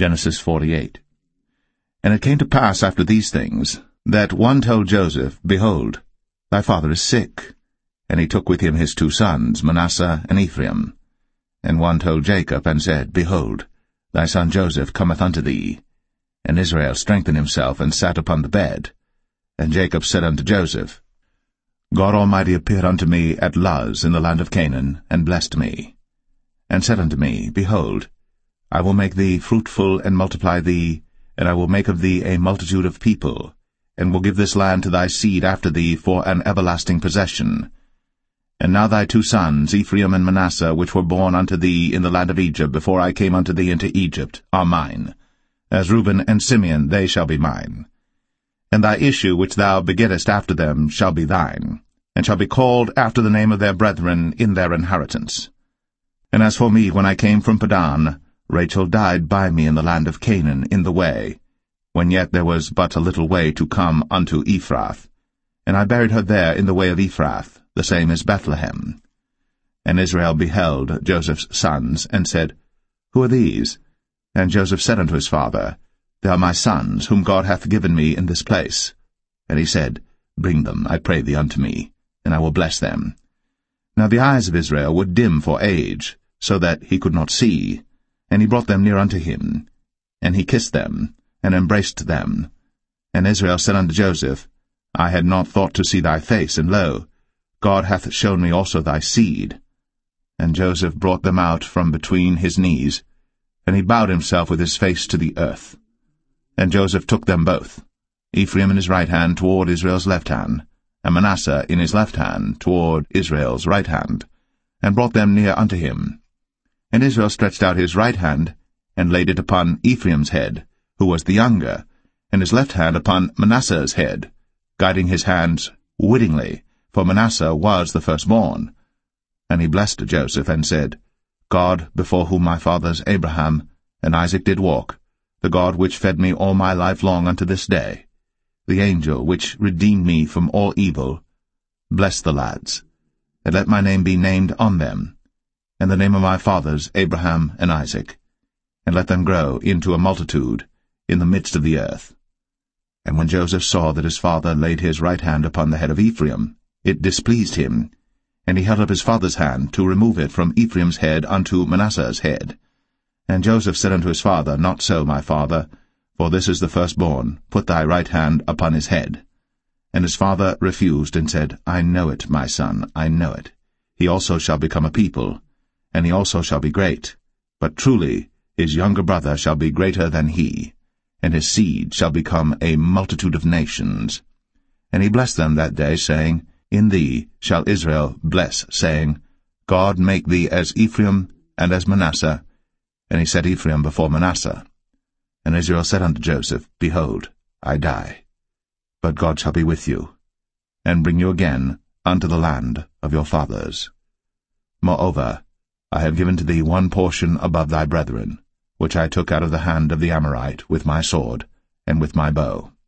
Genesis 48. And it came to pass after these things, that one told Joseph, Behold, thy father is sick. And he took with him his 2 sons, Manasseh and Ephraim. And one told Jacob, and said, Behold, thy son Joseph cometh unto thee. And Israel strengthened himself, and sat upon the bed. And Jacob said unto Joseph, God Almighty appeared unto me at Luz in the land of Canaan, and blessed me, and said unto me, Behold, I will make thee fruitful, and multiply thee, and I will make of thee a multitude of people, and will give this land to thy seed after thee for an everlasting possession. And now thy 2 sons, Ephraim and Manasseh, which were born unto thee in the land of Egypt before I came unto thee into Egypt, are mine. As Reuben and Simeon they shall be mine. And thy issue which thou begettest after them shall be thine, and shall be called after the name of their brethren in their inheritance. And as for me, when I came from Padan, Rachel died by me in the land of Canaan in the way, when yet there was but a little way to come unto Ephrath. And I buried her there in the way of Ephrath, the same as Bethlehem. And Israel beheld Joseph's sons, and said, Who are these? And Joseph said unto his father, They are my sons, whom God hath given me in this place. And he said, Bring them, I pray thee, unto me, and I will bless them. Now the eyes of Israel were dim for age, so that he could not see. And he brought them near unto him, and he kissed them, and embraced them. And Israel said unto Joseph, I had not thought to see thy face, and lo, God hath shown me also thy seed. And Joseph brought them out from between his knees, and he bowed himself with his face to the earth. And Joseph took them both, Ephraim in his right hand toward Israel's left hand, and Manasseh in his left hand toward Israel's right hand, and brought them near unto him. And Israel stretched out his right hand, and laid it upon Ephraim's head, who was the younger, and his left hand upon Manasseh's head, guiding his hands wittingly, for Manasseh was the firstborn. And he blessed Joseph, and said, God, before whom my fathers Abraham and Isaac did walk, the God which fed me all my life long unto this day, the angel which redeemed me from all evil, bless the lads, and let my name be named on them, and the name of my fathers Abraham and Isaac, and let them grow into a multitude in the midst of the earth. And when Joseph saw that his father laid his right hand upon the head of Ephraim, it displeased him, and he held up his father's hand to remove it from Ephraim's head unto Manasseh's head. And Joseph said unto his father, Not so, my father, for this is the firstborn, put thy right hand upon his head. And his father refused, and said, I know it, my son, I know it. He also shall become a people, and he also shall be great. But truly his younger brother shall be greater than he, and his seed shall become a multitude of nations. And he blessed them that day, saying, In thee shall Israel bless, saying, God make thee as Ephraim and as Manasseh. And he set Ephraim before Manasseh. And Israel said unto Joseph, Behold, I die, but God shall be with you, and bring you again unto the land of your fathers. Moreover, I have given to thee 1 portion above thy brethren, which I took out of the hand of the Amorite with my sword and with my bow.